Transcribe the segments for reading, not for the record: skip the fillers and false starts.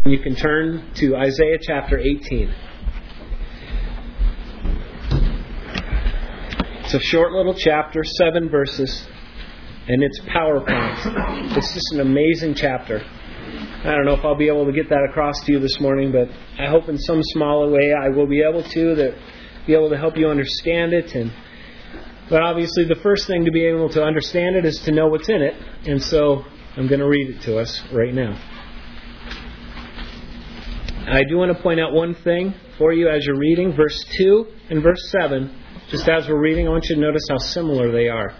You can turn to Isaiah chapter 18. It's a short little chapter, 7 verses, and it's PowerPoint. It's just an amazing chapter. I don't know if I'll be able to get that across to you this morning, but I hope in some small way I will be able to help you understand it. But obviously the first thing to be able to understand it is to know what's in it, and so I'm going to read it to us right now. I do want to point out one thing for you as you're reading. Verse 2 and verse 7, just as we're reading, I want you to notice how similar they are.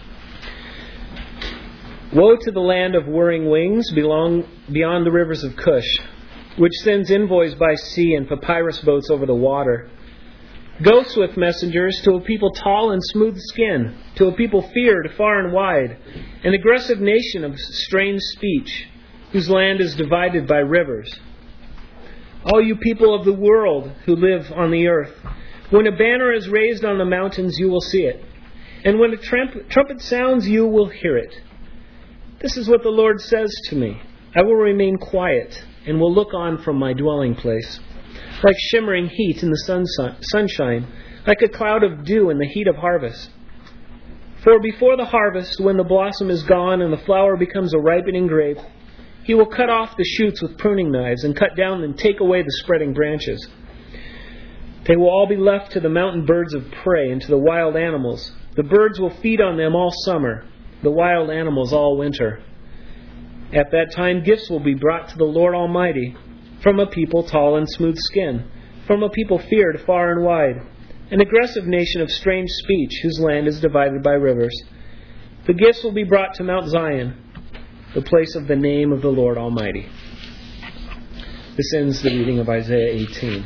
Woe to the land of whirring wings beyond the rivers of Cush, which sends envoys by sea and papyrus boats over the water. Go, swift messengers, to a people tall and smooth skin, to a people feared far and wide, an aggressive nation of strange speech, whose land is divided by rivers. All you people of the world who live on the earth, when a banner is raised on the mountains, you will see it. And when a trumpet sounds, you will hear it. This is what the Lord says to me. I will remain quiet and will look on from my dwelling place, like shimmering heat in the sunshine, like a cloud of dew in the heat of harvest. For before the harvest, when the blossom is gone and the flower becomes a ripening grape, He will cut off the shoots with pruning knives and cut down and take away the spreading branches. They will all be left to the mountain birds of prey and to the wild animals. The birds will feed on them all summer, the wild animals all winter. At that time gifts will be brought to the Lord Almighty from a people tall and smooth skin, from a people feared far and wide, an aggressive nation of strange speech whose land is divided by rivers. The gifts will be brought to Mount Zion, the place of the name of the Lord Almighty. This ends the reading of Isaiah 18.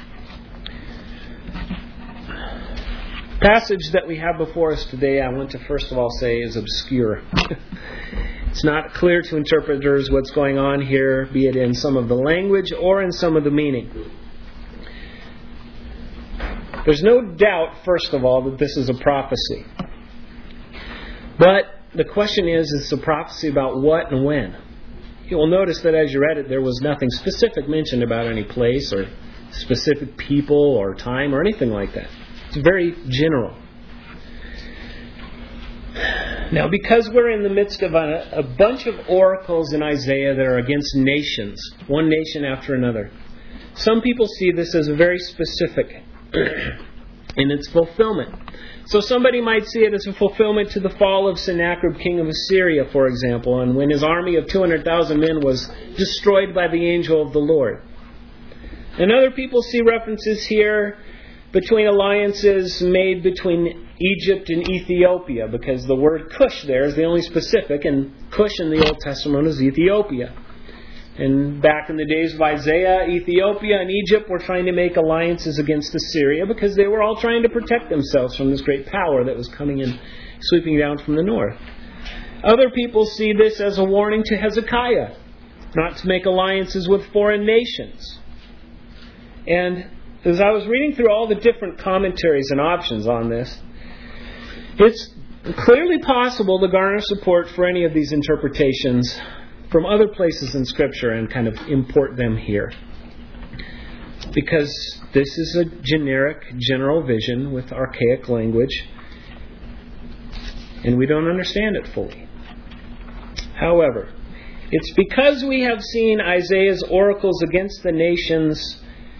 The passage that we have before us today, I want to first of all say, is obscure. It's not clear to interpreters what's going on here, be it in some of the language or in some of the meaning. There's no doubt, first of all, that this is a prophecy. But the question is a prophecy about what and when? You will notice that as you read it, there was nothing specific mentioned about any place or specific people or time or anything like that. It's very general. Now, because we're in the midst of a bunch of oracles in Isaiah that are against nations, one nation after another, some people see this as very specific in its fulfillment. So somebody might see it as a fulfillment to the fall of Sennacherib, king of Assyria, for example, and when his army of 200,000 men was destroyed by the angel of the Lord. And other people see references here between alliances made between Egypt and Ethiopia, because the word Cush there is the only specific, and Cush in the Old Testament is Ethiopia. And back in the days of Isaiah, Ethiopia and Egypt were trying to make alliances against Assyria because they were all trying to protect themselves from this great power that was coming in, sweeping down from the north. Other people see this as a warning to Hezekiah not to make alliances with foreign nations. And as I was reading through all the different commentaries and options on this, it's clearly possible to garner support for any of these interpretations from other places in Scripture and kind of import them here. Because this is a generic, general vision with archaic language, and we don't understand it fully. However, it's because we have seen Isaiah's oracles against the nations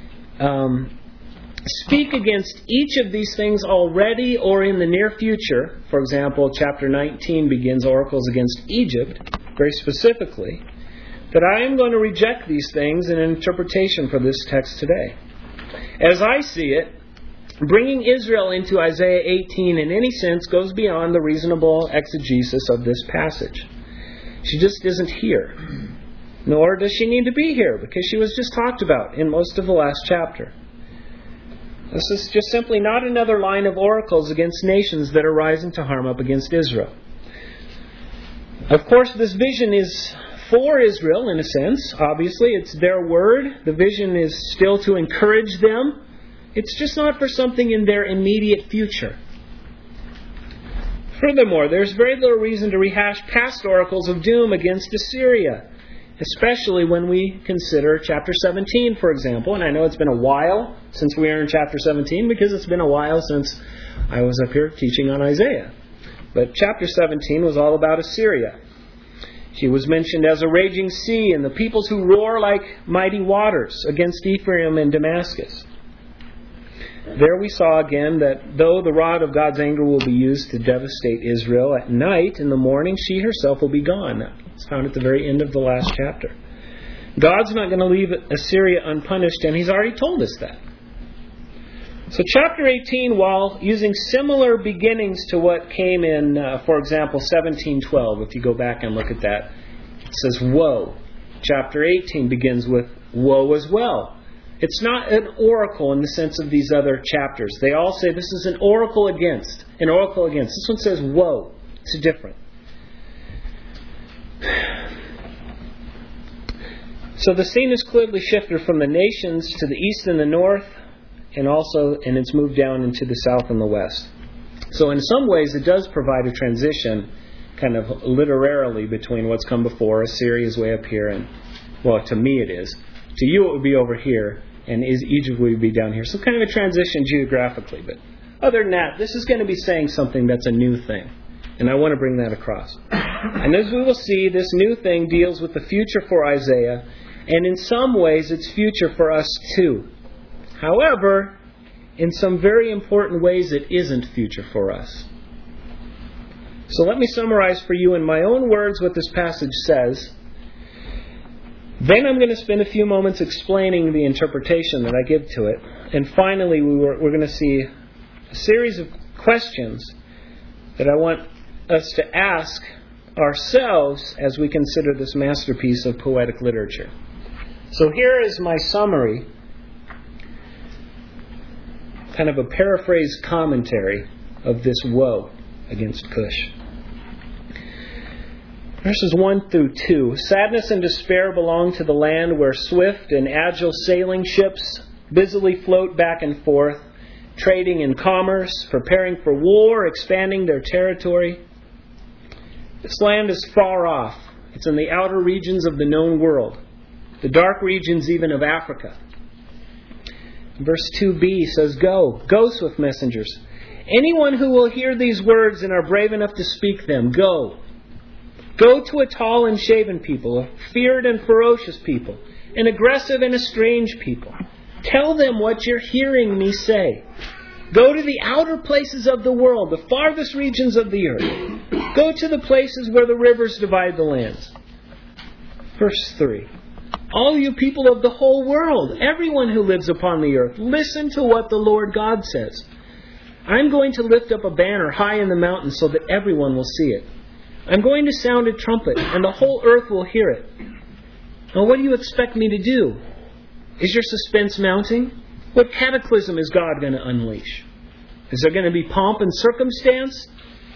speak against each of these things already or in the near future. For example, chapter 19 begins oracles against Egypt, very specifically, that I am going to reject these things in an interpretation for this text today. As I see it, bringing Israel into Isaiah 18 in any sense goes beyond the reasonable exegesis of this passage. She just isn't here. Nor does she need to be here, because she was just talked about in most of the last chapter. This is just simply not another line of oracles against nations that are rising to harm up against Israel. Of course, this vision is for Israel, in a sense. Obviously, it's their word. The vision is still to encourage them. It's just not for something in their immediate future. Furthermore, there's very little reason to rehash past oracles of doom against Assyria, especially when we consider chapter 17, for example. And I know it's been a while since we are in chapter 17 because it's been a while since I was up here teaching on Isaiah. But chapter 17 was all about Assyria. She was mentioned as a raging sea and the peoples who roar like mighty waters against Ephraim and Damascus. There we saw again that though the rod of God's anger will be used to devastate Israel, at night, in the morning, she herself will be gone. It's found at the very end of the last chapter. God's not going to leave Assyria unpunished, and He's already told us that. So chapter 18, while using similar beginnings to what came in, for example, 17:12, if you go back and look at that, it says, woe. Chapter 18 begins with woe as well. It's not an oracle in the sense of these other chapters. They all say this is an oracle against. An oracle against. This one says woe. It's different. So the scene is clearly shifted from the nations to the east and the north, and it's moved down into the south and the west. So in some ways it does provide a transition, kind of literarily, between what's come before. Assyria is way up here, and, well, to me it is. To you it would be over here, and Egypt would be down here. So kind of a transition geographically. But other than that, this is going to be saying something that's a new thing. And I want to bring that across. And as we will see, this new thing deals with the future for Isaiah, and in some ways it's future for us too. However, in some very important ways it isn't future for us. So let me summarize for you in my own words what this passage says. Then I'm going to spend a few moments explaining the interpretation that I give to it. And finally, we're going to see a series of questions that I want us to ask ourselves as we consider this masterpiece of poetic literature. So here is my summary, kind of a paraphrased commentary of this woe against Cush. Verses 1 through 2. Sadness and despair belong to the land where swift and agile sailing ships busily float back and forth, trading in commerce, preparing for war, expanding their territory. This land is far off. It's in the outer regions of the known world, the dark regions even of Africa. Verse 2b says, Go, swift messengers. Anyone who will hear these words and are brave enough to speak them, go. Go to a tall and shaven people, a feared and ferocious people, an aggressive and a strange people. Tell them what you're hearing me say. Go to the outer places of the world, the farthest regions of the earth. Go to the places where the rivers divide the lands. Verse 3. All you people of the whole world, everyone who lives upon the earth, listen to what the Lord God says. I'm going to lift up a banner high in the mountains so that everyone will see it. I'm going to sound a trumpet, and the whole earth will hear it. Now, what do you expect me to do? Is your suspense mounting? What cataclysm is God going to unleash? Is there going to be pomp and circumstance?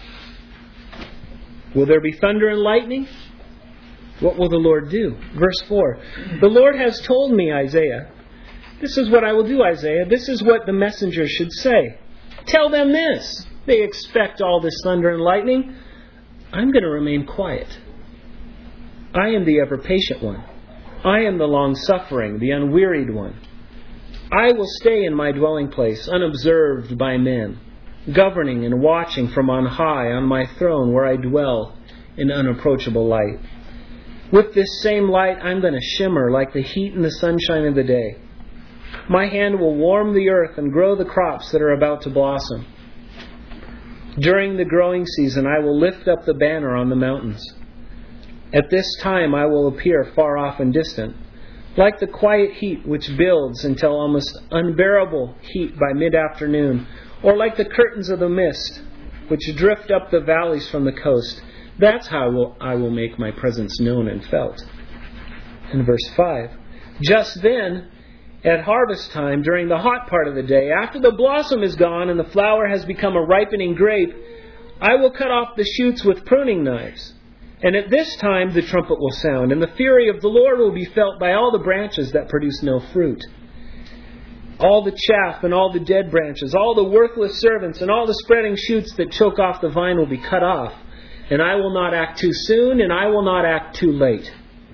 Will there be thunder and lightning? What will the Lord do? Verse 4. The Lord has told me, Isaiah. This is what I will do, Isaiah. This is what the messenger should say. Tell them this. They expect all this thunder and lightning. I'm going to remain quiet. I am the ever-patient one. I am the long-suffering, the unwearied one. I will stay in my dwelling place, unobserved by men, governing and watching from on high on my throne where I dwell in unapproachable light. With this same light, I'm going to shimmer like the heat and the sunshine of the day. My hand will warm the earth and grow the crops that are about to blossom. During the growing season, I will lift up the banner on the mountains. At this time, I will appear far off and distant, like the quiet heat which builds until almost unbearable heat by mid-afternoon, or like the curtains of the mist which drift up the valleys from the coast. That's how I will make my presence known and felt. In verse 5, just then, at harvest time, during the hot part of the day, after the blossom is gone and the flower has become a ripening grape, I will cut off the shoots with pruning knives. And at this time the trumpet will sound, and the fury of the Lord will be felt by all the branches that produce no fruit. All the chaff and all the dead branches, all the worthless servants and all the spreading shoots that choke off the vine will be cut off. And I will not act too soon, and I will not act too late.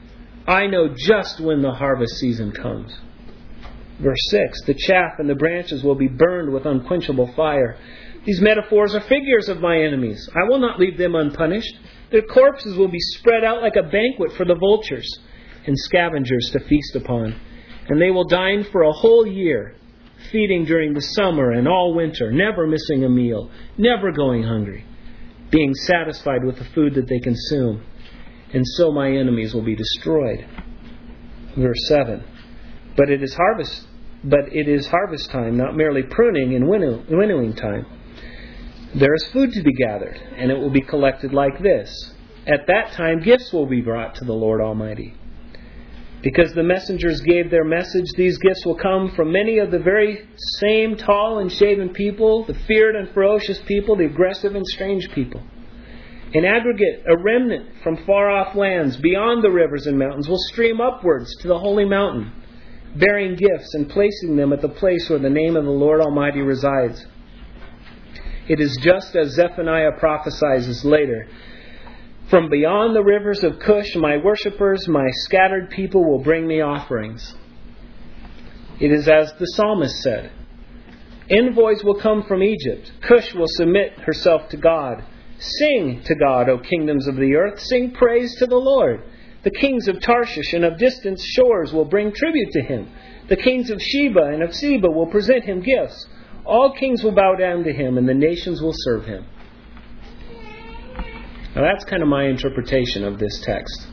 I know just when the harvest season comes. Verse 6, the chaff and the branches will be burned with unquenchable fire. These metaphors are figures of my enemies. I will not leave them unpunished. Their corpses will be spread out like a banquet for the vultures and scavengers to feast upon. And they will dine for a whole year, feeding during the summer and all winter, never missing a meal, never going hungry, being satisfied with the food that they consume. And so my enemies will be destroyed. Verse 7. But it is harvest time, not merely pruning and winnowing time. There is food to be gathered, and it will be collected like this. At that time gifts will be brought to the Lord Almighty. Because the messengers gave their message, these gifts will come from many of the very same tall and shaven people, the feared and ferocious people, the aggressive and strange people. In aggregate, a remnant from far-off lands beyond the rivers and mountains will stream upwards to the holy mountain, bearing gifts and placing them at the place where the name of the Lord Almighty resides. It is just as Zephaniah prophesies later. From beyond the rivers of Cush, my worshippers, my scattered people will bring me offerings. It is as the psalmist said, envoys will come from Egypt. Cush will submit herself to God. Sing to God, O kingdoms of the earth. Sing praise to the Lord. The kings of Tarshish and of distant shores will bring tribute to him. The kings of Sheba and of Seba will present him gifts. All kings will bow down to him, and the nations will serve him. Now that's kind of my interpretation of this text.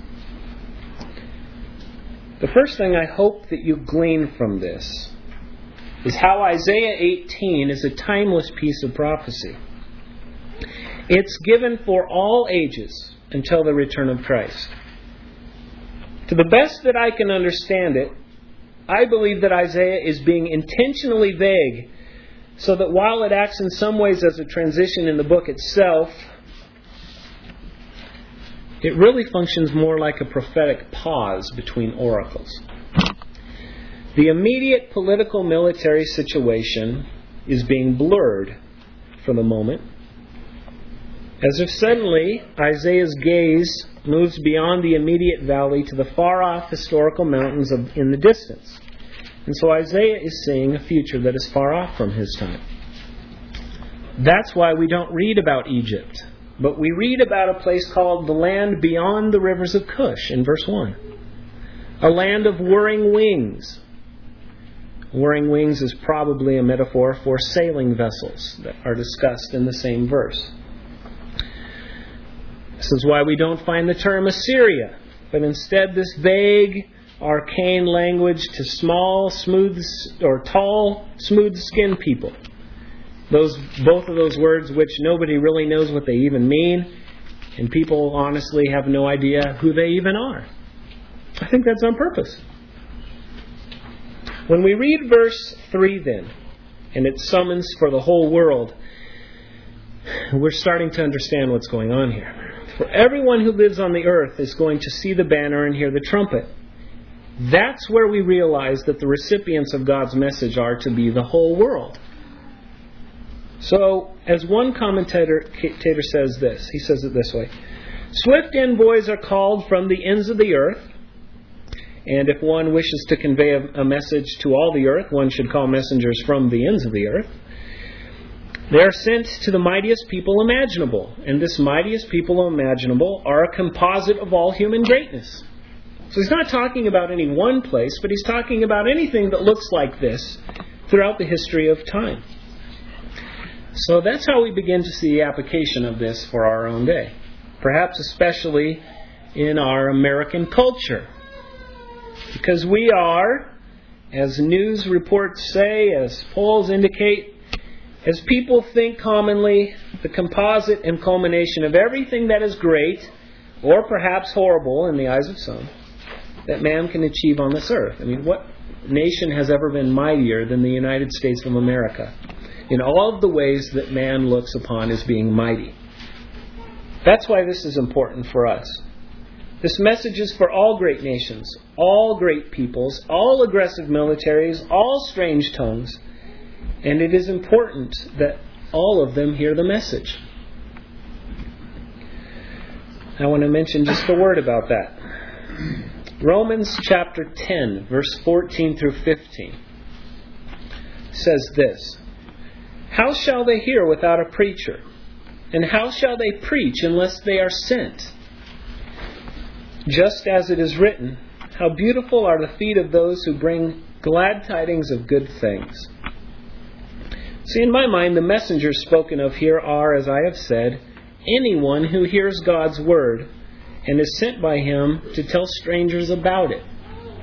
The first thing I hope that you glean from this is how Isaiah 18 is a timeless piece of prophecy. It's given for all ages until the return of Christ. To the best that I can understand it, I believe that Isaiah is being intentionally vague so that while it acts in some ways as a transition in the book itself, it really functions more like a prophetic pause between oracles. The immediate political military situation is being blurred for the moment, as if suddenly Isaiah's gaze moves beyond the immediate valley to the far-off historical mountains in the distance. And so Isaiah is seeing a future that is far off from his time. That's why we don't read about Egypt, but we read about a place called the land beyond the rivers of Cush in verse 1. A land of whirring wings. Whirring wings is probably a metaphor for sailing vessels that are discussed in the same verse. This is why we don't find the term Assyria, but instead this vague, arcane language to small, tall, smooth-skinned people. Both of those words which nobody really knows what they even mean, and people honestly have no idea who they even are. I think that's on purpose. When we read verse 3 then, and it summons for the whole world, we're starting to understand what's going on here. For everyone who lives on the earth is going to see the banner and hear the trumpet. That's where we realize that the recipients of God's message are to be the whole world. So, as one commentator says this, he says it this way: swift envoys are called from the ends of the earth, and if one wishes to convey a message to all the earth, one should call messengers from the ends of the earth. They are sent to the mightiest people imaginable, and this mightiest people imaginable are a composite of all human greatness. So he's not talking about any one place, but he's talking about anything that looks like this throughout the history of time. So that's how we begin to see the application of this for our own day, perhaps especially in our American culture. Because we are, as news reports say, as polls indicate, as people think commonly, the composite and culmination of everything that is great, or perhaps horrible in the eyes of some, that man can achieve on this earth. I mean, what nation has ever been mightier than the United States of America in all of the ways that man looks upon as being mighty? That's why this is important for us. This message is for all great nations, all great peoples, all aggressive militaries, all strange tongues, and it is important that all of them hear the message. I want to mention just a word about that. Romans chapter 10, verse 14 through 15 says this: "How shall they hear without a preacher? And how shall they preach unless they are sent? Just as it is written, how beautiful are the feet of those who bring glad tidings of good things." See, in my mind, the messengers spoken of here are, as I have said, anyone who hears God's word and is sent by Him to tell strangers about it.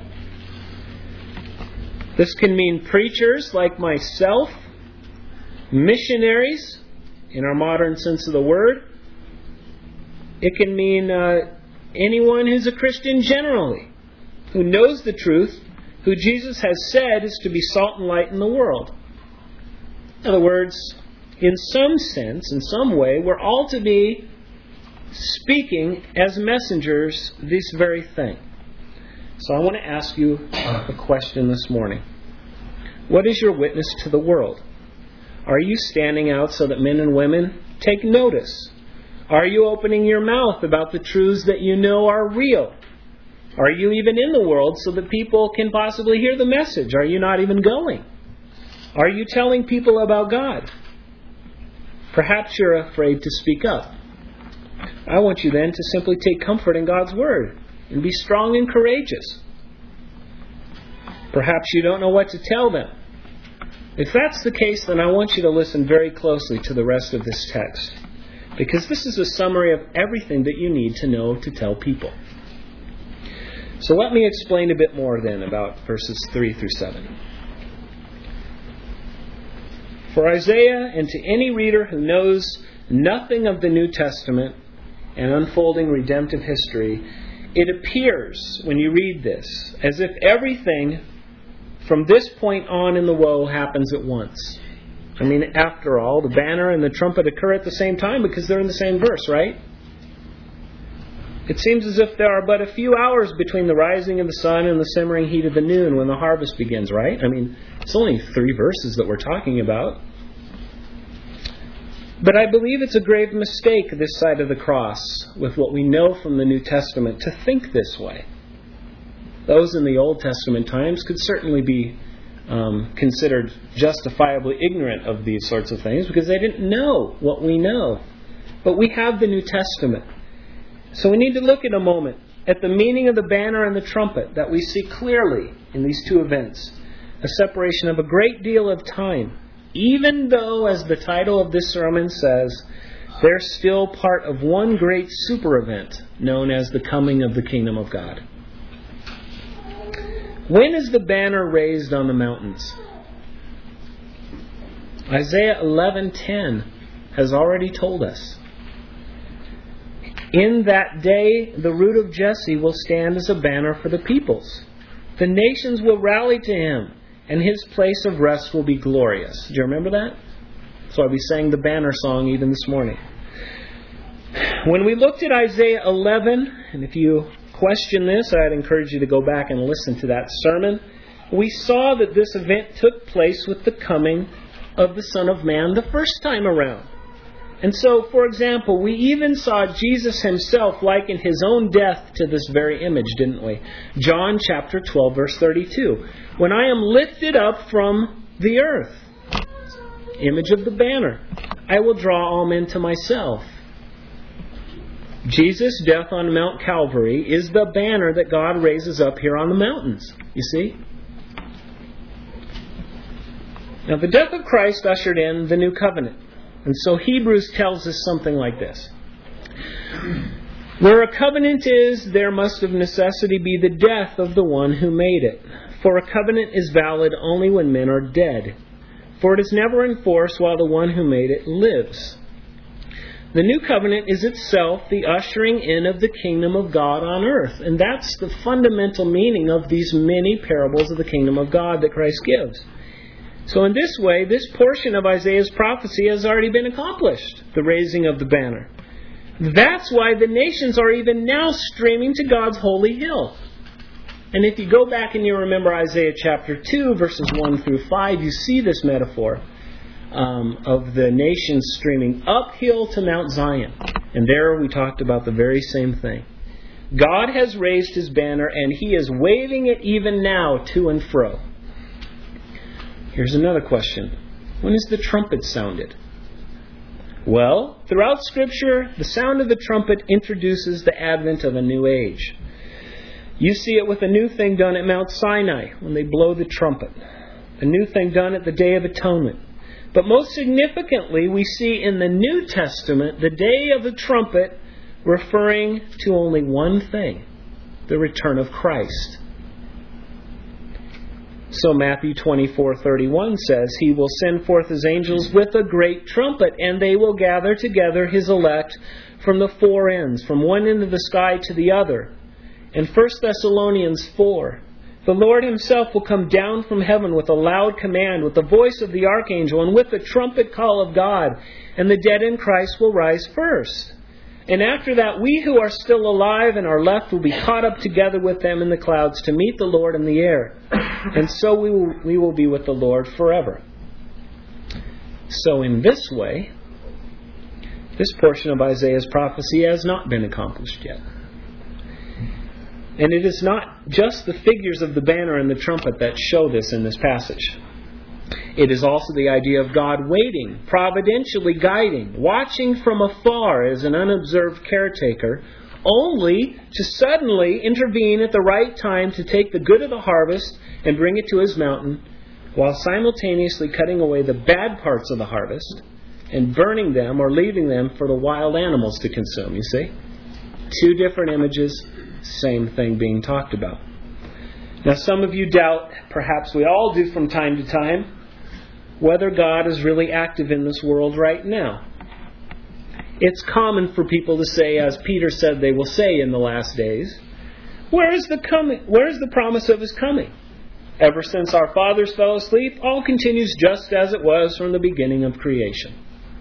This can mean preachers like myself, missionaries in our modern sense of the word. It can mean anyone who's a Christian generally, who knows the truth, who Jesus has said is to be salt and light in the world. In other words, in some sense, in some way, we're all to be speaking as messengers this very thing. So I want to ask you a question this morning. What is your witness to the world? Are you standing out so that men and women take notice? Are you opening your mouth about the truths that you know are real? Are you even in the world so that people can possibly hear the message? Are you not even going? Are you telling people about God? Perhaps you're afraid to speak up. I want you then to simply take comfort in God's Word and be strong and courageous. Perhaps you don't know what to tell them. If that's the case, then I want you to listen very closely to the rest of this text, because this is a summary of everything that you need to know to tell people. So let me explain a bit more then about verses 3 through 7. For Isaiah, and to any reader who knows nothing of the New Testament and unfolding redemptive history, it appears, when you read this, as if everything from this point on in the woe happens at once. I mean, after all, the banner and the trumpet occur at the same time because they're in the same verse, right? It seems as if there are but a few hours between the rising of the sun and the simmering heat of the noon when the harvest begins, right? I mean, it's only 3 verses that we're talking about. But I believe it's a grave mistake this side of the cross, with what we know from the New Testament, to think this way. Those in the Old Testament times could certainly be considered justifiably ignorant of these sorts of things because they didn't know what we know. But we have the New Testament. So we need to look in a moment at the meaning of the banner and the trumpet that we see clearly in these 2 events. A separation of a great deal of time. Even though, as the title of this sermon says, they're still part of one great super event known as the coming of the kingdom of God. When is the banner raised on the mountains? Isaiah 11:10 has already told us. In that day, the root of Jesse will stand as a banner for the peoples. The nations will rally to him, and his place of rest will be glorious. Do you remember that? So we sang the banner song even this morning. When we looked at Isaiah 11, and if you question this, I'd encourage you to go back and listen to that sermon. We saw that this event took place with the coming of the Son of Man the first time around. And so, for example, we even saw Jesus himself liken his own death to this very image, didn't we? John chapter 12, verse 32. When I am lifted up from the earth, image of the banner, I will draw all men to myself. Jesus' death on Mount Calvary is the banner that God raises up here on the mountains. You see? Now, the death of Christ ushered in the new covenant. And so Hebrews tells us something like this. Where a covenant is, there must of necessity be the death of the one who made it. For a covenant is valid only when men are dead. For it is never in force while the one who made it lives. The new covenant is itself the ushering in of the kingdom of God on earth. And that's the fundamental meaning of these many parables of the kingdom of God that Christ gives. So in this way, this portion of Isaiah's prophecy has already been accomplished, the raising of the banner. That's why the nations are even now streaming to God's holy hill. And if you go back and you remember Isaiah chapter 2, verses 1 through 5, you see this metaphor of the nations streaming uphill to Mount Zion. And there we talked about the very same thing. God has raised His banner, and He is waving it even now to and fro. Here's another question. When is the trumpet sounded? Well, throughout Scripture, the sound of the trumpet introduces the advent of a new age. You see it with a new thing done at Mount Sinai when they blow the trumpet. A new thing done at the Day of Atonement. But most significantly, we see in the New Testament the Day of the Trumpet referring to only one thing, the return of Christ. So Matthew 24:31 says, He will send forth His angels with a great trumpet, and they will gather together His elect from the four ends, from one end of the sky to the other. And 1 Thessalonians 4, the Lord Himself will come down from heaven with a loud command, with the voice of the archangel, and with the trumpet call of God, and the dead in Christ will rise first. And after that, we who are still alive and are left will be caught up together with them in the clouds to meet the Lord in the air. And so we will be with the Lord forever. So in this way, this portion of Isaiah's prophecy has not been accomplished yet. And it is not just the figures of the banner and the trumpet that show this in this passage. It is also the idea of God waiting, providentially guiding, watching from afar as an unobserved caretaker, only to suddenly intervene at the right time to take the good of the harvest and bring it to His mountain, while simultaneously cutting away the bad parts of the harvest and burning them or leaving them for the wild animals to consume, you see? Two different images, same thing being talked about. Now some of you doubt, perhaps we all do from time to time, whether God is really active in this world right now. It's common for people to say, as Peter said they will say in the last days, where is the promise of His coming? Ever since our fathers fell asleep, all continues just as it was from the beginning of creation.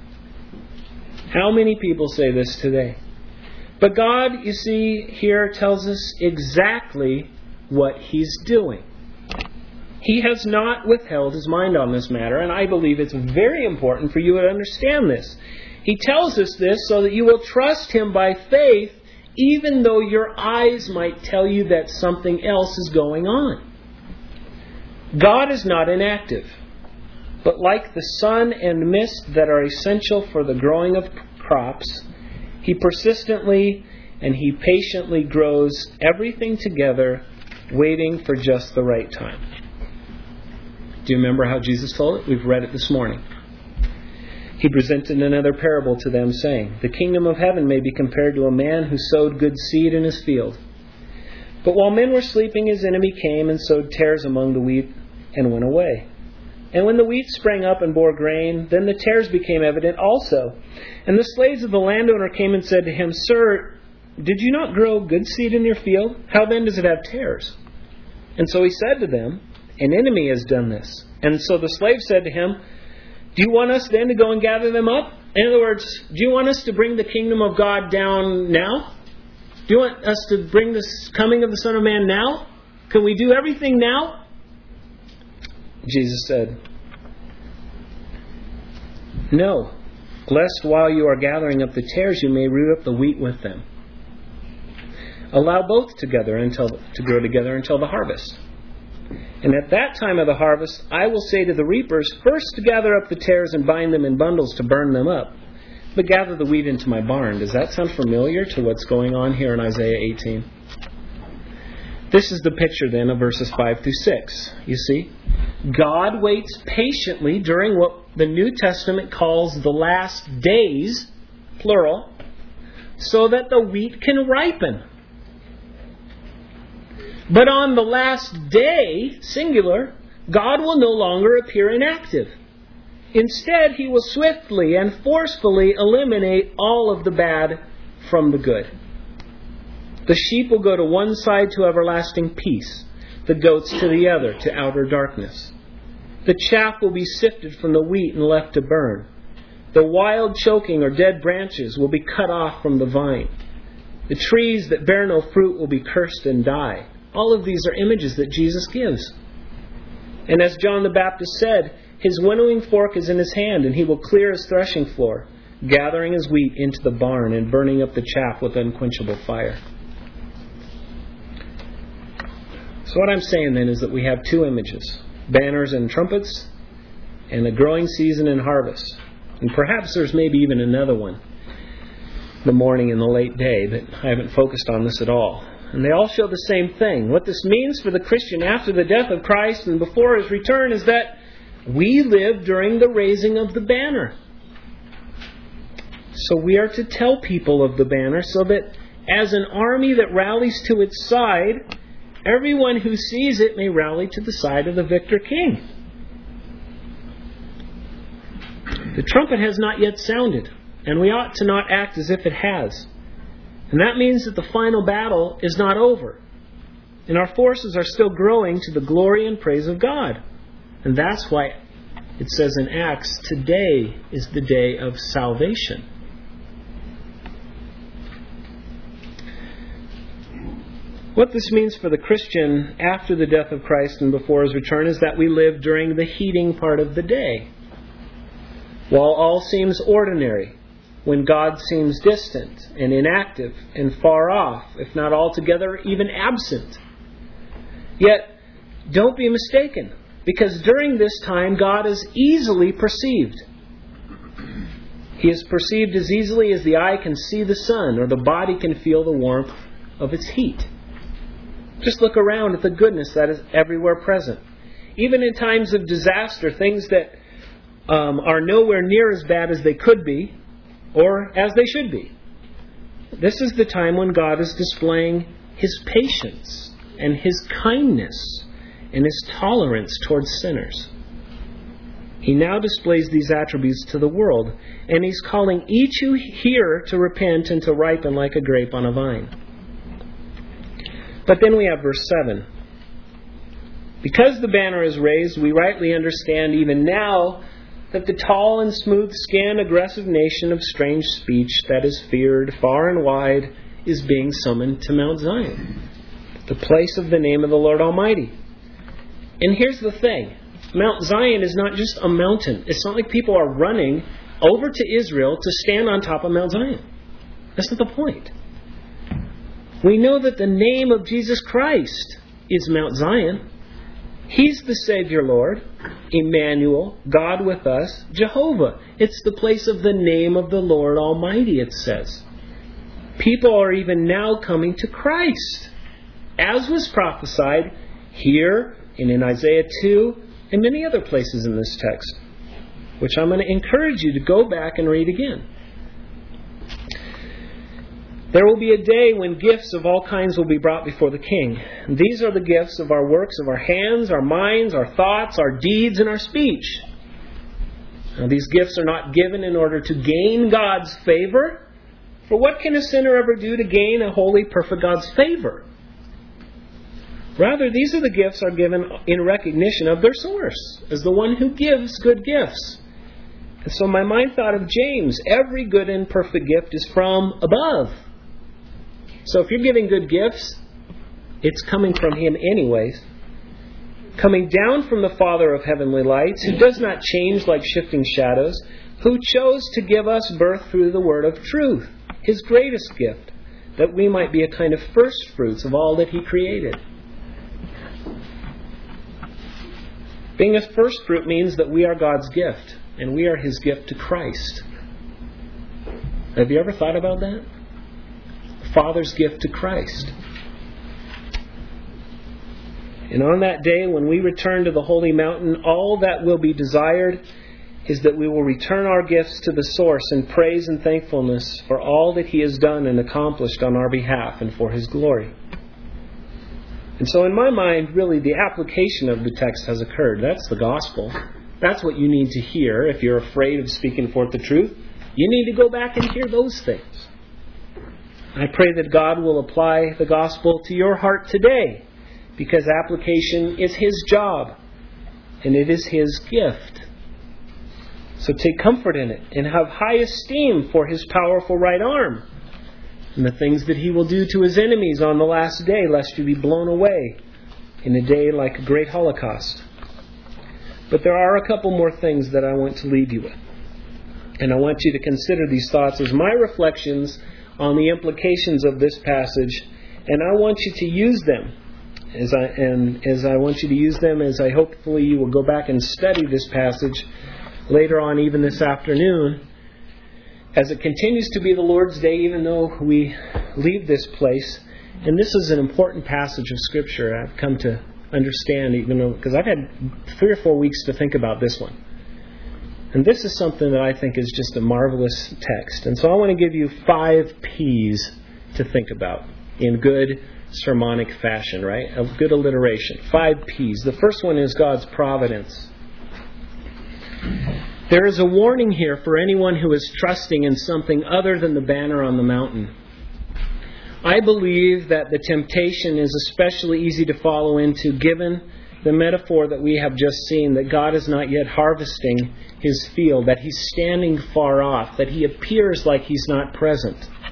How many people say this today? But God, you see, here tells us exactly what He's doing. He has not withheld His mind on this matter, and I believe it's very important for you to understand this. He tells us this so that you will trust Him by faith, even though your eyes might tell you that something else is going on. God is not inactive, but like the sun and mist that are essential for the growing of crops, He persistently and He patiently grows everything together, waiting for just the right time. Do you remember how Jesus told it? We've read it this morning. He presented another parable to them, saying, The kingdom of heaven may be compared to a man who sowed good seed in his field. But while men were sleeping, his enemy came and sowed tares among the wheat and went away. And when the wheat sprang up and bore grain, then the tares became evident also. And the slaves of the landowner came and said to him, Sir, did you not grow good seed in your field? How then does it have tares? And so he said to them, An enemy has done this. And so the slave said to him, Do you want us then to go and gather them up? In other words, do you want us to bring the kingdom of God down now? Do you want us to bring the coming of the Son of Man now? Can we do everything now? Jesus said, No, lest while you are gathering up the tares, you may root up the wheat with them. Allow both to grow together until the harvest. And at that time of the harvest, I will say to the reapers, First gather up the tares and bind them in bundles to burn them up, but gather the wheat into my barn. Does that sound familiar to what's going on here in Isaiah 18? This is the picture then of verses 5 through 6. You see, God waits patiently during what the New Testament calls the last days, plural, so that the wheat can ripen. But on the last day, singular, God will no longer appear inactive. Instead, He will swiftly and forcefully eliminate all of the bad from the good. The sheep will go to one side to everlasting peace, the goats to the other to outer darkness. The chaff will be sifted from the wheat and left to burn. The wild choking or dead branches will be cut off from the vine. The trees that bear no fruit will be cursed and die. All of these are images that Jesus gives. And as John the Baptist said, His winnowing fork is in His hand, and He will clear His threshing floor, gathering His wheat into the barn and burning up the chaff with unquenchable fire. So what I'm saying then is that we have two images: banners and trumpets, and a growing season and harvest. And perhaps there's maybe even another one, the morning and the late day, but I haven't focused on this at all. And they all show the same thing. What this means for the Christian after the death of Christ and before His return is that we live during the raising of the banner. So we are to tell people of the banner so that as an army that rallies to its side, everyone who sees it may rally to the side of the victor king. The trumpet has not yet sounded, and we ought to not act as if it has. And that means that the final battle is not over. And our forces are still growing to the glory and praise of God. And that's why it says in Acts, today is the day of salvation. What this means for the Christian after the death of Christ and before His return is that we live during the heating part of the day. While all seems ordinary, when God seems distant and inactive and far off, if not altogether even absent. Yet, don't be mistaken, because during this time God is easily perceived. He is perceived as easily as the eye can see the sun or the body can feel the warmth of its heat. Just look around at the goodness that is everywhere present. Even in times of disaster, things that are nowhere near as bad as they could be, or as they should be. This is the time when God is displaying His patience and His kindness and His tolerance towards sinners. He now displays these attributes to the world, and He's calling each who hear to repent and to ripen like a grape on a vine. But then we have verse 7. Because the banner is raised, we rightly understand even now that the tall and smooth-skinned, aggressive nation of strange speech that is feared far and wide is being summoned to Mount Zion, the place of the name of the Lord Almighty. And here's the thing. Mount Zion is not just a mountain. It's not like people are running over to Israel to stand on top of Mount Zion. That's not the point. We know that the name of Jesus Christ is Mount Zion. He's the Savior Lord, Emmanuel, God with us, Jehovah. It's the place of the name of the Lord Almighty, it says. People are even now coming to Christ, as was prophesied here and in Isaiah 2 and many other places in this text, which I'm going to encourage you to go back and read again. There will be a day when gifts of all kinds will be brought before the King. These are the gifts of our works of our hands, our minds, our thoughts, our deeds, and our speech. Now, these gifts are not given in order to gain God's favor. For what can a sinner ever do to gain a holy, perfect God's favor? Rather, these are the gifts are given in recognition of their source, as the one who gives good gifts. And so my mind thought of James. Every good and perfect gift is from above. So if you're giving good gifts, it's coming from Him anyways. Coming down from the Father of heavenly lights, who does not change like shifting shadows, who chose to give us birth through the word of truth, His greatest gift, that we might be a kind of first fruits of all that He created. Being a first fruit means that we are God's gift, and we are His gift to Christ. Have you ever thought about that? Father's gift to Christ. And on that day when we return to the holy mountain, all that will be desired is that we will return our gifts to the source in praise and thankfulness for all that He has done and accomplished on our behalf and for His glory. And so in my mind, really, the application of the text has occurred. That's the gospel. That's what you need to hear if you're afraid of speaking forth the truth. You need to go back and hear those things. I pray that God will apply the gospel to your heart today, because application is His job and it is His gift. So take comfort in it and have high esteem for His powerful right arm and the things that He will do to His enemies on the last day, lest you be blown away in a day like a great Holocaust. But there are a couple more things that I want to leave you with. And I want you to consider these thoughts as my reflections on the implications of this passage, and I want you to use them as I want you to use them, as I hopefully you will go back and study this passage later on, even this afternoon, as it continues to be the Lord's Day, even though we leave this place. And this is an important passage of Scripture, I've come to understand, even though, because I've had 3 or 4 weeks to think about this one. And this is something that I think is just a marvelous text. And so I want to give you 5 P's to think about in good sermonic fashion, right? Of good alliteration. 5 P's. The first one is God's providence. There is a warning here for anyone who is trusting in something other than the banner on the mountain. I believe that the temptation is especially easy to follow into, given the metaphor that we have just seen, that God is not yet harvesting His field, that He's standing far off, that He appears like He's not present.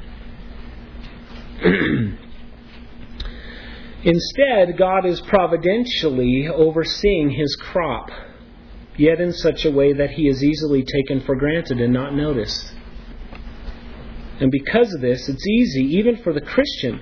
Instead, God is providentially overseeing His crop, yet in such a way that He is easily taken for granted and not noticed. And because of this, it's easy, even for the Christian,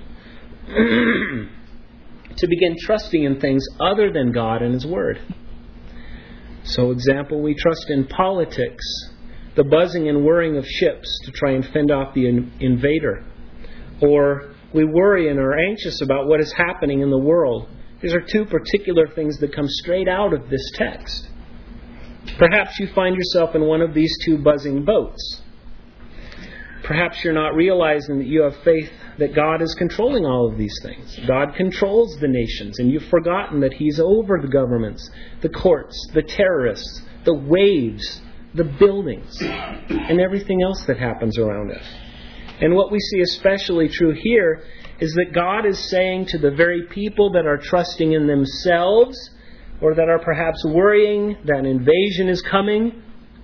to begin trusting in things other than God and His Word. So, example, we trust in politics, the buzzing and whirring of ships to try and fend off the invader. Or we worry and are anxious about what is happening in the world. These are 2 particular things that come straight out of this text. Perhaps you find yourself in one of these 2 buzzing boats. Perhaps you're not realizing that you have faith that God is controlling all of these things. God controls the nations, and you've forgotten that He's over the governments, the courts, the terrorists, the waves, the buildings, and everything else that happens around us. And what we see especially true here is that God is saying to the very people that are trusting in themselves, or that are perhaps worrying that an invasion is coming,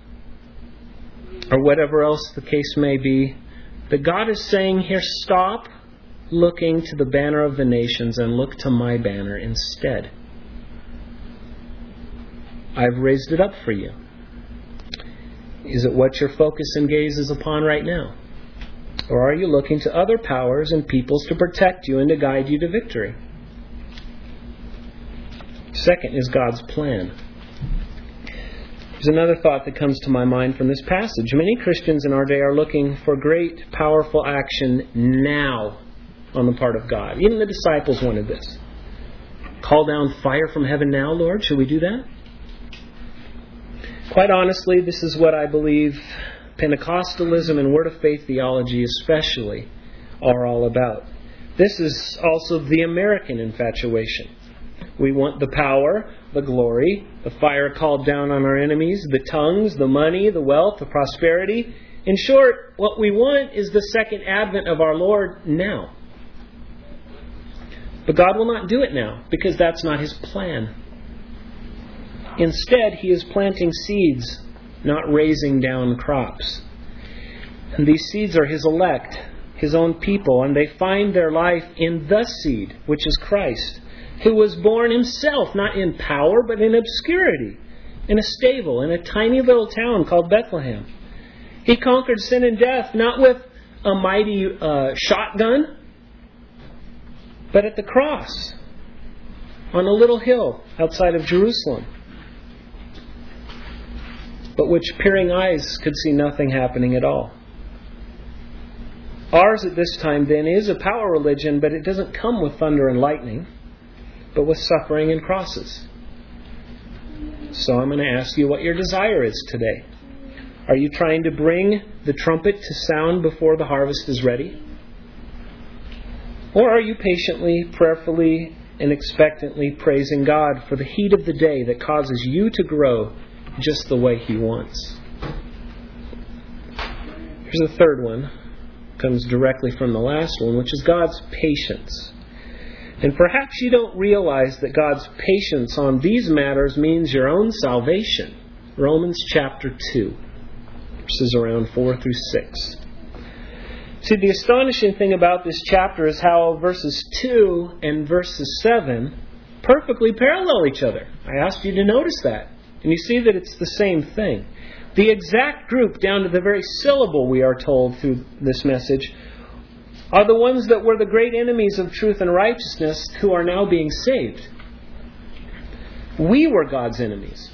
or whatever else the case may be, that God is saying here, stop looking to the banner of the nations and look to my banner instead. I've raised it up for you. Is it what your focus and gaze is upon right now? Or are you looking to other powers and peoples to protect you and to guide you to victory? Second is God's plan. There's another thought that comes to my mind from this passage. Many Christians in our day are looking for great, powerful action now on the part of God. Even the disciples wanted this. Call down fire from heaven now, Lord. Should we do that? Quite honestly, this is what I believe Pentecostalism and Word of Faith theology especially are all about. This is also the American infatuation. We want the power, the glory, the fire called down on our enemies, the tongues, the money, the wealth, the prosperity. In short, what we want is the second advent of our Lord now. But God will not do it now, because that's not His plan. Instead, He is planting seeds, not raising down crops. And these seeds are His elect, His own people, and they find their life in the seed, which is Christ, who was born Himself, not in power, but in obscurity, in a stable, in a tiny little town called Bethlehem. He conquered sin and death, not with a mighty shotgun, but at the cross, on a little hill outside of Jerusalem, but which peering eyes could see nothing happening at all. Ours at this time, then, is a power religion, but it doesn't come with thunder and lightning, but with suffering and crosses. So I'm going to ask you what your desire is today. Are you trying to bring the trumpet to sound before the harvest is ready? Or are you patiently, prayerfully, and expectantly praising God for the heat of the day that causes you to grow just the way He wants? Here's the third one. Comes directly from the last one, which is God's patience. And perhaps you don't realize that God's patience on these matters means your own salvation. Romans chapter 2, verses around 4 through 6. See, the astonishing thing about this chapter is how verses 2 and verses 7 perfectly parallel each other. I asked you to notice that. And you see that it's the same thing. The exact group, down to the very syllable, we are told through this message, are the ones that were the great enemies of truth and righteousness who are now being saved. We were God's enemies.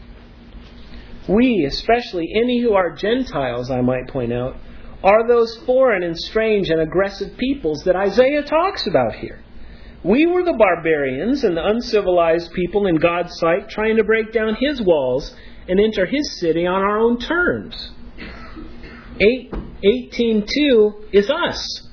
We, especially any who are Gentiles, I might point out, are those foreign and strange and aggressive peoples that Isaiah talks about here. We were the barbarians and the uncivilized people in God's sight, trying to break down His walls and enter His city on our own terms. 18:2 is us.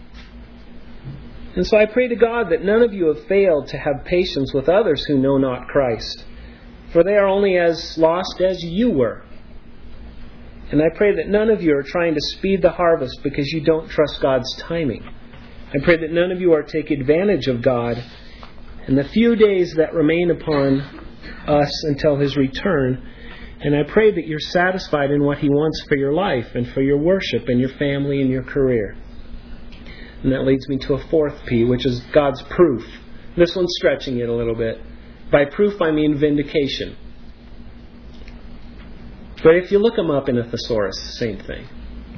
And so I pray to God that none of you have failed to have patience with others who know not Christ, for they are only as lost as you were. And I pray that none of you are trying to speed the harvest because you don't trust God's timing. I pray that none of you are taking advantage of God in the few days that remain upon us until His return. And I pray that you're satisfied in what He wants for your life and for your worship and your family and your career. And that leads me to a fourth P, which is God's proof. This one's stretching it a little bit. By proof, I mean vindication. But if you look them up in a thesaurus, same thing.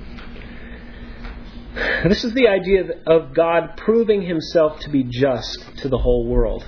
This is the idea of God proving Himself to be just to the whole world.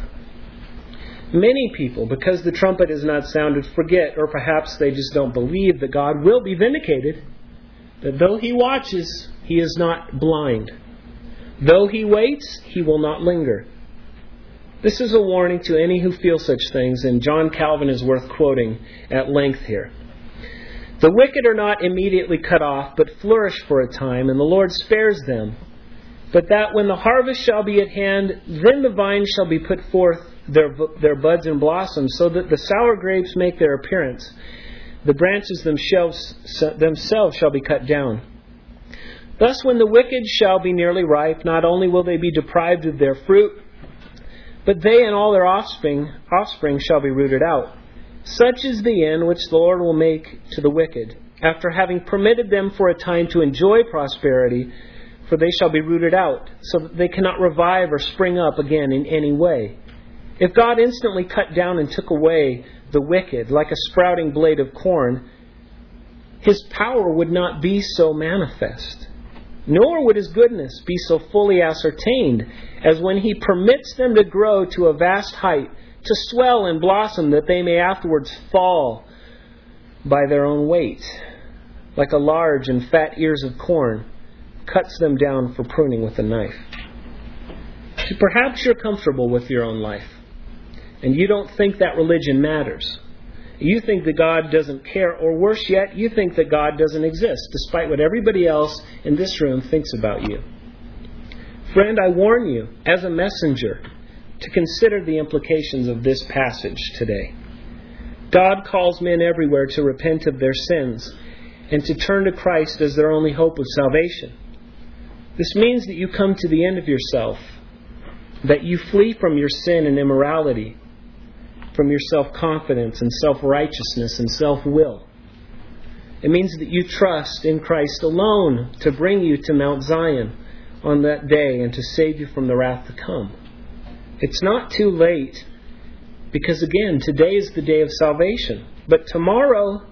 Many people, because the trumpet is not sounded, forget, or perhaps they just don't believe that God will be vindicated, that though He watches, He is not blind. Though He waits, He will not linger. This is a warning to any who feel such things, and John Calvin is worth quoting at length here. The wicked are not immediately cut off, but flourish for a time, and the Lord spares them. But that when the harvest shall be at hand, then the vines shall be put forth their buds and blossoms, so that the sour grapes make their appearance. The branches themselves shall be cut down. Thus when the wicked shall be nearly ripe, not only will they be deprived of their fruit, but they and all their offspring shall be rooted out. Such is the end which the Lord will make to the wicked, after having permitted them for a time to enjoy prosperity, for they shall be rooted out, so that they cannot revive or spring up again in any way. If God instantly cut down and took away the wicked, like a sprouting blade of corn, His power would not be so manifest, nor would His goodness be so fully ascertained as when He permits them to grow to a vast height, to swell and blossom, that they may afterwards fall by their own weight, like a large and fat ears of corn, cuts them down for pruning with a knife. So perhaps you're comfortable with your own life, and you don't think that religion matters. You think that God doesn't care, or worse yet, you think that God doesn't exist, despite what everybody else in this room thinks about you. Friend, I warn you, as a messenger, to consider the implications of this passage today. God calls men everywhere to repent of their sins and to turn to Christ as their only hope of salvation. This means that you come to the end of yourself, that you flee from your sin and immorality, from your self-confidence and self-righteousness and self-will. It means that you trust in Christ alone to bring you to Mount Zion on that day and to save you from the wrath to come. It's not too late, because again, today is the day of salvation. But tomorrow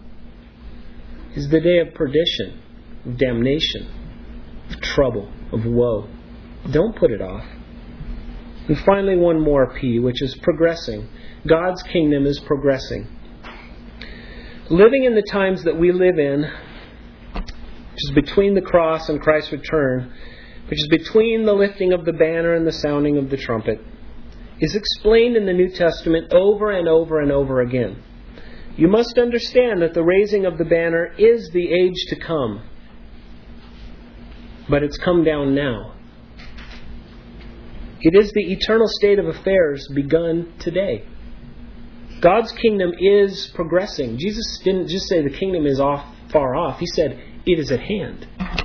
is the day of perdition, of damnation, of trouble, of woe. Don't put it off. And finally, one more P, which is progressing. God's kingdom is progressing. Living in the times that we live in, which is between the cross and Christ's return, which is between the lifting of the banner and the sounding of the trumpet, is explained in the New Testament over and over and over again. You must understand that the raising of the banner is the age to come. But it's come down now. It is the eternal state of affairs begun today. God's kingdom is progressing. Jesus didn't just say the kingdom is far off. He said it is at hand.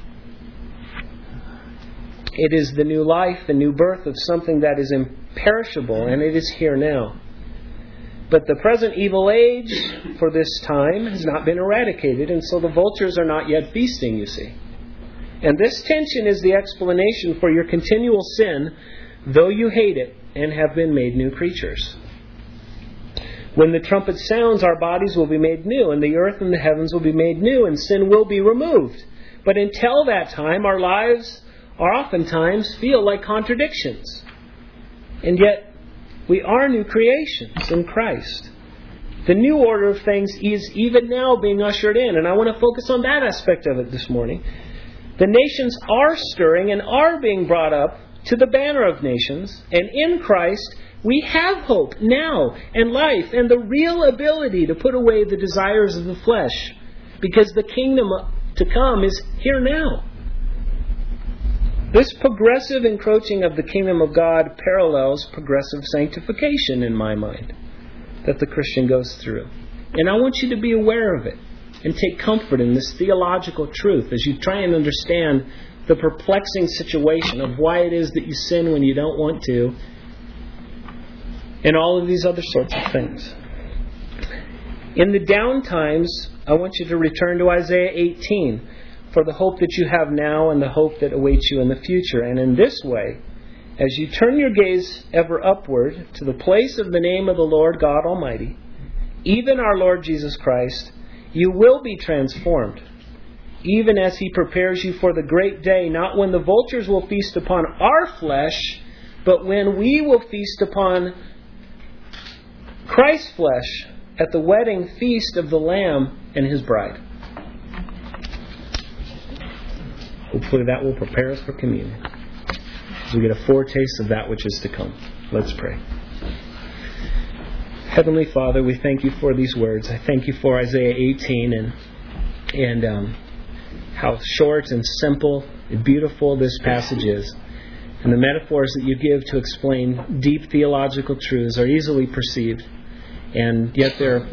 It is the new life, the new birth of something that is imperishable, and it is here now. But the present evil age for this time has not been eradicated, and so the vultures are not yet feasting, you see. And this tension is the explanation for your continual sin, though you hate it and have been made new creatures. When the trumpet sounds, our bodies will be made new, and the earth and the heavens will be made new, and sin will be removed. But until that time, our lives oftentimes feel like contradictions. And yet, we are new creations in Christ. The new order of things is even now being ushered in, and I want to focus on that aspect of it this morning. The nations are stirring and are being brought up to the banner of nations, and in Christ we have hope now and life and the real ability to put away the desires of the flesh, because the kingdom to come is here now. This progressive encroaching of the kingdom of God parallels progressive sanctification in my mind that the Christian goes through. And I want you to be aware of it and take comfort in this theological truth as you try and understand the perplexing situation of why it is that you sin when you don't want to, and all of these other sorts of things. In the down times, I want you to return to Isaiah 18 for the hope that you have now and the hope that awaits you in the future. And in this way, as you turn your gaze ever upward to the place of the name of the Lord God Almighty, even our Lord Jesus Christ, you will be transformed, even as He prepares you for the great day, not when the vultures will feast upon our flesh, but when we will feast upon Christ's flesh at the wedding feast of the Lamb and His bride. Hopefully that will prepare us for communion, as we get a foretaste of that which is to come. Let's pray. Heavenly Father, we thank You for these words. I thank You for Isaiah 18 and how short and simple and beautiful this passage is. And the metaphors that You give to explain deep theological truths are easily perceived, and yet they're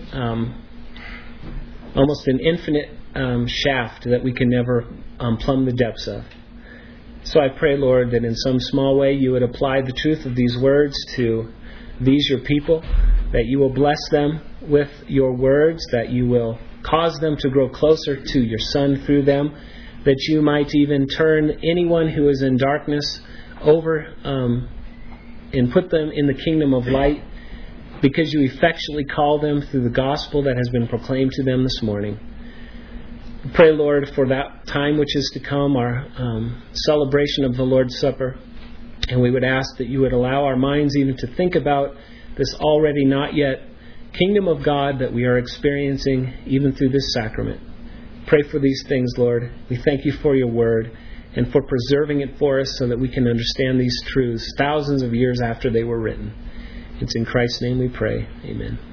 almost an infinite shaft that we can never plumb the depths of. So I pray, Lord, that in some small way You would apply the truth of these words to these Your people, that You will bless them with Your words, that You will cause them to grow closer to Your Son through them, that You might even turn anyone who is in darkness over and put them in the kingdom of light, because You effectually call them through the gospel that has been proclaimed to them this morning. Pray, Lord, for that time which is to come, our celebration of the Lord's Supper. And we would ask that You would allow our minds even to think about this already not yet kingdom of God that we are experiencing even through this sacrament. Pray for these things, Lord. We thank You for Your word and for preserving it for us so that we can understand these truths thousands of years after they were written. It's in Christ's name we pray. Amen.